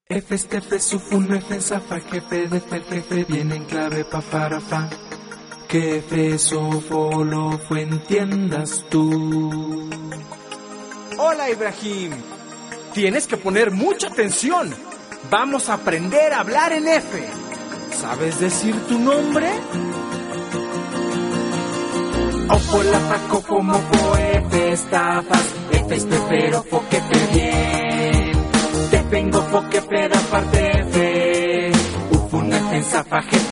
F, F, sufun, F, zafa, jefe, de jefe, viene en clave, pa, para, fa. Que F, sofo, lo fue, entiendas tú. Hola, Ibrahim. Tienes que poner mucha atención. Vamos a aprender a hablar en F. ¿Sabes decir tu nombre? Ofo, la, fa, cofo, mofo, F, estafas, F, pero, fo, que te bien. Te vengo, fo, que peda, parte F. Ufun, F, zafa,